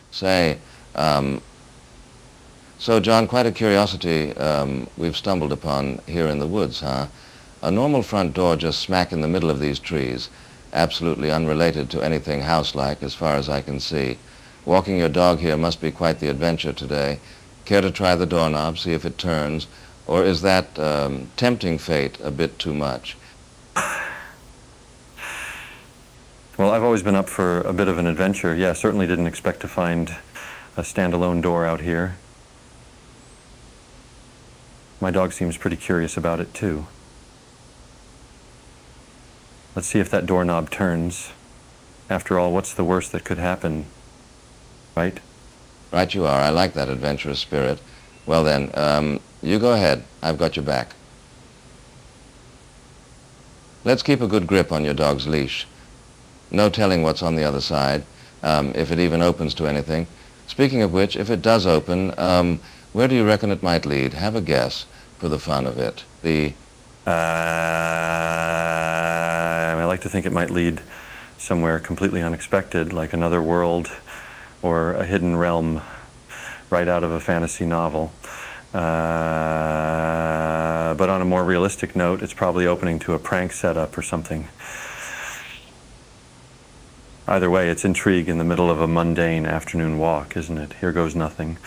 Say, so John, quite a curiosity we've stumbled upon here in the woods, huh? A normal front door just smack in the middle of these trees, absolutely unrelated to anything house-like as far as I can see. Walking your dog here must be quite the adventure today. Care to try the doorknob, see if it turns? Or is that tempting fate a bit too much? Well, I've always been up for a bit of an adventure. Yeah, certainly didn't expect to find a standalone door out here. My dog seems pretty curious about it, too. Let's see if that doorknob turns. After all, what's the worst that could happen, right? Right you are. I like that adventurous spirit. Well then, you go ahead. I've got your back. Let's keep a good grip on your dog's leash. No telling what's on the other side, if it even opens to anything. Speaking of which, if it does open, where do you reckon it might lead? Have a guess for the fun of it. I like to think it might lead somewhere completely unexpected, like another world or a hidden realm right out of a fantasy novel. But on a more realistic note, it's probably opening to a prank setup or something. Either way, it's intrigue in the middle of a mundane afternoon walk, isn't it? Here goes nothing.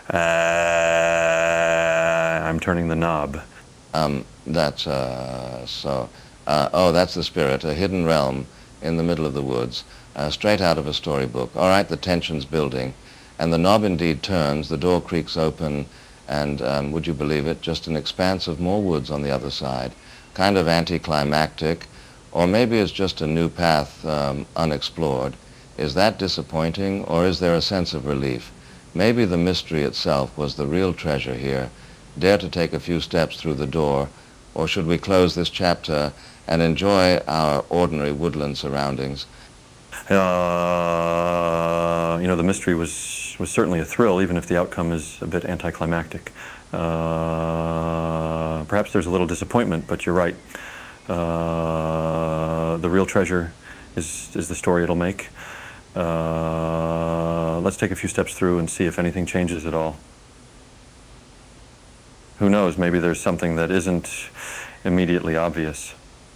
I'm turning the knob. That's so. That's the spirit, a hidden realm in the middle of the woods, straight out of a storybook. All right, the tension's building, and the knob indeed turns. The door creaks open, and would you believe it, just an expanse of more woods on the other side, kind of anticlimactic. Or maybe it's just a new path unexplored. Is that disappointing, or is there a sense of relief? Maybe the mystery itself was the real treasure here. Dare to take a few steps through the door, or should we close this chapter and enjoy our ordinary woodland surroundings? The mystery was certainly a thrill, even if the outcome is a bit anticlimactic. Perhaps there's a little disappointment, but you're right. The real treasure is the story it'll make. Let's take a few steps through and see if anything changes at all. Who knows, maybe there's something that isn't immediately obvious.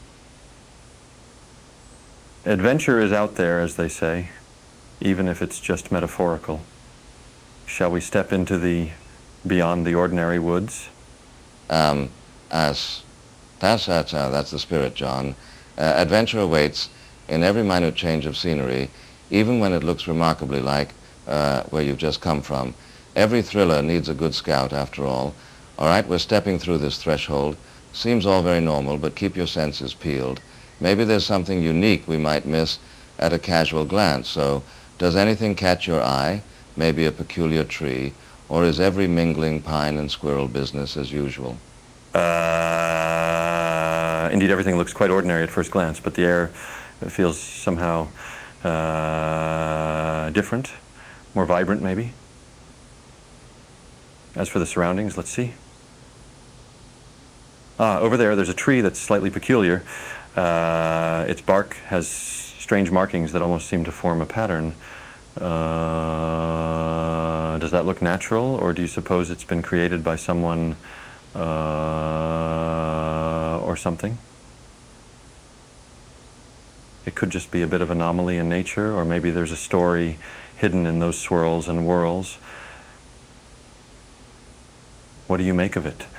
Adventure is out there, as they say, even if it's just metaphorical. Shall we step into the beyond the ordinary woods? That's the spirit, John. Adventure awaits in every minute change of scenery, even when it looks remarkably like where you've just come from. Every thriller needs a good scout, after all. All right, we're stepping through this threshold. Seems all very normal, but keep your senses peeled. Maybe there's something unique we might miss at a casual glance. So, does anything catch your eye? Maybe a peculiar tree? Or is every mingling pine and squirrel business as usual? Indeed, everything looks quite ordinary at first glance, but the air feels somehow different, more vibrant maybe. As for the surroundings, let's see. Over there's a tree that's slightly peculiar. Its bark has strange markings that almost seem to form a pattern. Does that look natural, or do you suppose it's been created by someone or something? It could just be a bit of anomaly in nature, or maybe there's a story hidden in those swirls and whirls. What do you make of it?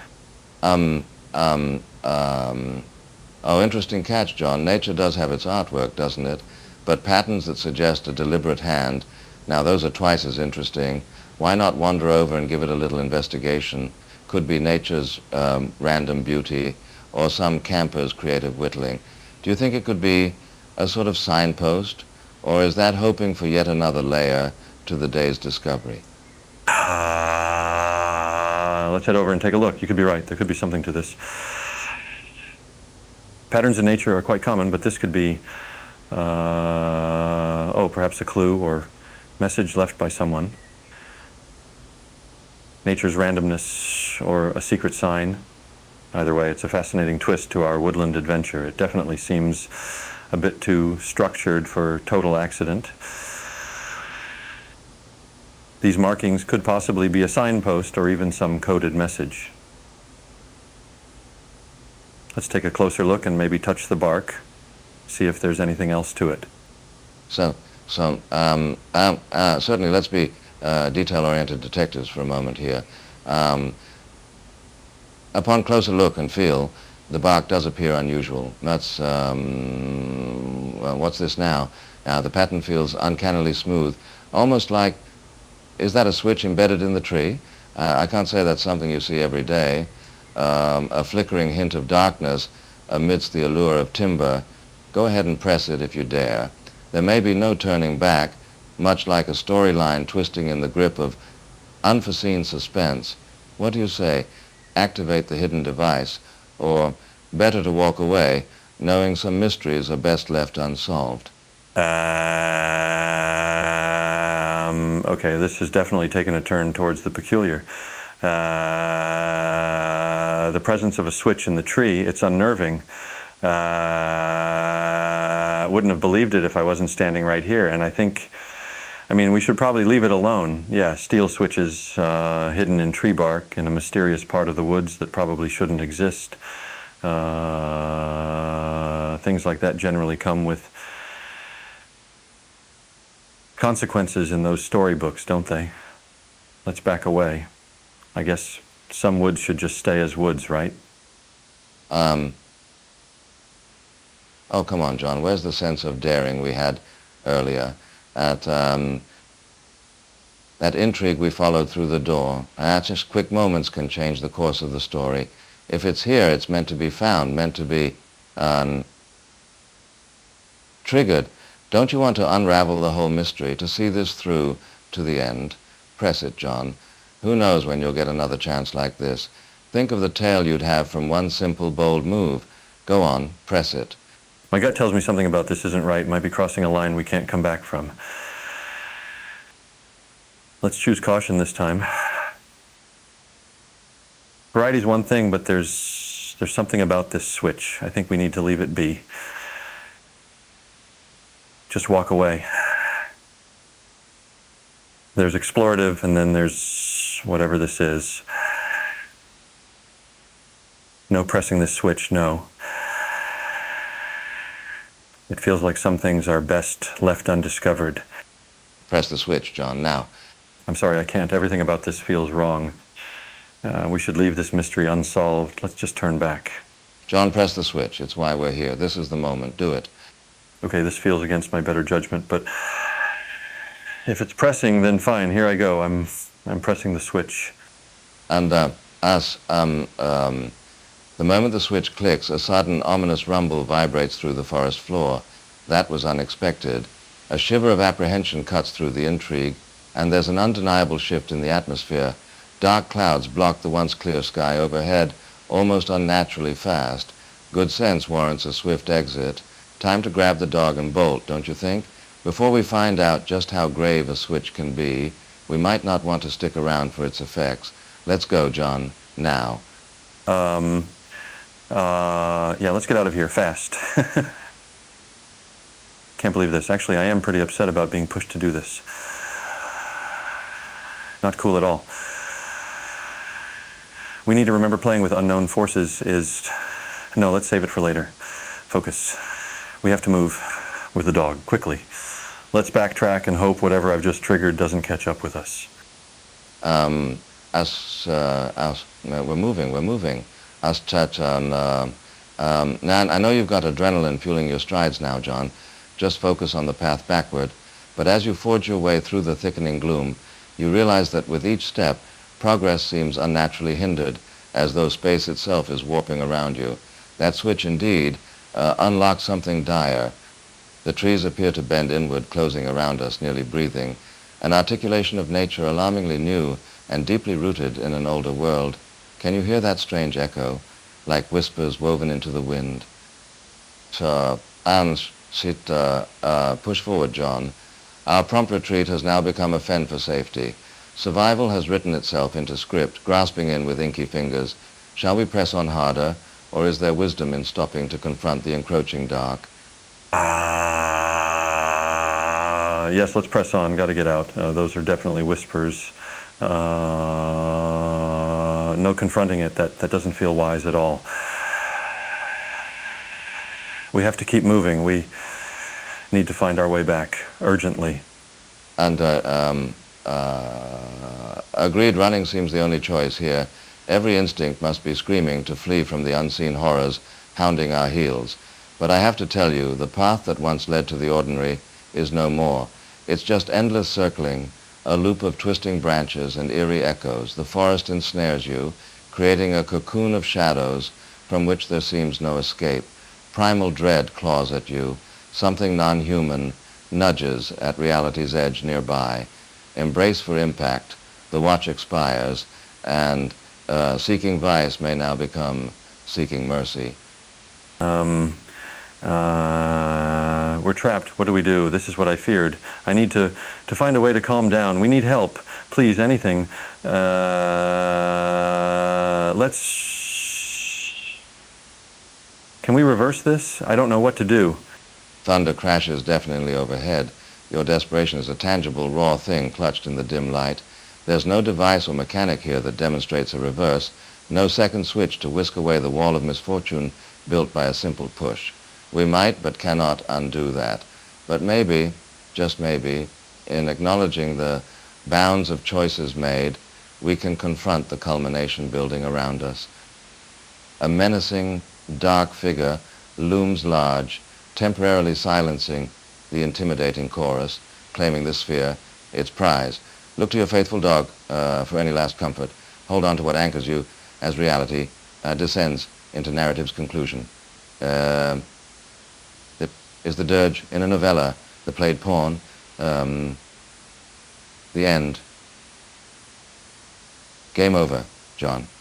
Interesting catch, John. Nature does have its artwork, doesn't it? But patterns that suggest a deliberate hand, now those are twice as interesting. Why not wander over and give it a little investigation? Could be nature's random beauty or some camper's creative whittling. Do you think it could be a sort of signpost, or is that hoping for yet another layer to the day's discovery? Let's head over and take a look. You could be right. There could be something to this. Patterns in nature are quite common, but this could be, perhaps a clue or message left by someone. Nature's randomness or a secret sign. Either way, it's a fascinating twist to our woodland adventure. It definitely seems a bit too structured for total accident. These markings could possibly be a signpost or even some coded message. Let's take a closer look and maybe touch the bark, see if there's anything else to it. Certainly let's be detail-oriented detectives for a moment here. Upon closer look and feel, the bark does appear unusual. That's, what's this now? The pattern feels uncannily smooth, almost like, is that a switch embedded in the tree? I can't say that's something you see every day. A flickering hint of darkness amidst the allure of timber. Go ahead and press it if you dare. There may be no turning back, much like a storyline twisting in the grip of unforeseen suspense. What do you say? Activate the hidden device, or better to walk away, knowing some mysteries are best left unsolved? Okay, this has definitely taken a turn towards the peculiar. The presence of a switch in the tree, it's unnerving. I wouldn't have believed it if I wasn't standing right here, and I mean, we should probably leave it alone. Yeah, steel switches hidden in tree bark in a mysterious part of the woods that probably shouldn't exist. Things like that generally come with consequences in those storybooks, don't they? Let's back away. I guess some woods should just stay as woods, right? Oh, come on, John. Where's the sense of daring we had earlier? That intrigue we followed through the door. Just quick moments can change the course of the story. If it's here, it's meant to be found, meant to be triggered. Don't you want to unravel the whole mystery, to see this through to the end? Press it, John. Who knows when you'll get another chance like this? Think of the tale you'd have from one simple, bold move. Go on, press it. My gut tells me something about this isn't right. Might be crossing a line we can't come back from. Let's choose caution this time. Variety's one thing, but there's something about this switch. I think we need to leave it be. Just walk away. There's explorative, and then there's whatever this is. No pressing this switch, no. It feels like some things are best left undiscovered. Press the switch, John, now. I'm sorry, I can't. Everything about this feels wrong. We should leave this mystery unsolved. Let's just turn back. John, press the switch. It's why we're here. This is the moment. Do it. Okay, this feels against my better judgment, but if it's pressing, then fine. Here I go. I'm pressing the switch. And the moment the switch clicks, a sudden ominous rumble vibrates through the forest floor. That was unexpected. A shiver of apprehension cuts through the intrigue, and there's an undeniable shift in the atmosphere. Dark clouds block the once clear sky overhead, almost unnaturally fast. Good sense warrants a swift exit. Time to grab the dog and bolt, don't you think? Before we find out just how grave a switch can be, we might not want to stick around for its effects. Let's go, John, now. Yeah, let's get out of here fast. Can't believe this. Actually, I am pretty upset about being pushed to do this. Not cool at all. We need to remember playing with unknown forces is... No, let's save it for later. Focus. We have to move with the dog, quickly. Let's backtrack and hope whatever I've just triggered doesn't catch up with us. We're moving. Us touch on... now, I know you've got adrenaline fueling your strides now, John. Just focus on the path backward. But as you forge your way through the thickening gloom, you realize that with each step, progress seems unnaturally hindered, as though space itself is warping around you. That switch, indeed, unlocks something dire. The trees appear to bend inward, closing around us, nearly breathing. An articulation of nature alarmingly new and deeply rooted in an older world. Can you hear that strange echo, like whispers woven into the wind? Push forward, John. Our prompt retreat has now become a fend for safety. Survival has written itself into script, grasping in with inky fingers. Shall we press on harder, or is there wisdom in stopping to confront the encroaching dark? Yes, let's press on. Got to get out. Those are definitely whispers. No confronting it. That doesn't feel wise at all. We have to keep moving. We need to find our way back urgently. And agreed, running seems the only choice here. Every instinct must be screaming to flee from the unseen horrors hounding our heels. But I have to tell you, the path that once led to the ordinary is no more. It's just endless circling, a loop of twisting branches and eerie echoes. The forest ensnares you, creating a cocoon of shadows from which there seems no escape. Primal dread claws at you. Something non-human nudges at reality's edge nearby. Embrace for impact. The watch expires, and seeking vice may now become seeking mercy. We're trapped. What do we do? This is what I feared. I need to find a way to calm down. We need help. Please, anything. Can we reverse this? I don't know what to do. Thunder crashes deafeningly overhead. Your desperation is a tangible, raw thing clutched in the dim light. There's no device or mechanic here that demonstrates a reverse, no second switch to whisk away the wall of misfortune built by a simple push. We might but cannot undo that. But maybe, just maybe, in acknowledging the bounds of choices made, we can confront the culmination building around us. A menacing, dark figure looms large, temporarily silencing the intimidating chorus, claiming the sphere its prize. Look to your faithful dog for any last comfort. Hold on to what anchors you as reality descends into narrative's conclusion. It is the dirge in a novella, the played pawn, the end. Game over, John.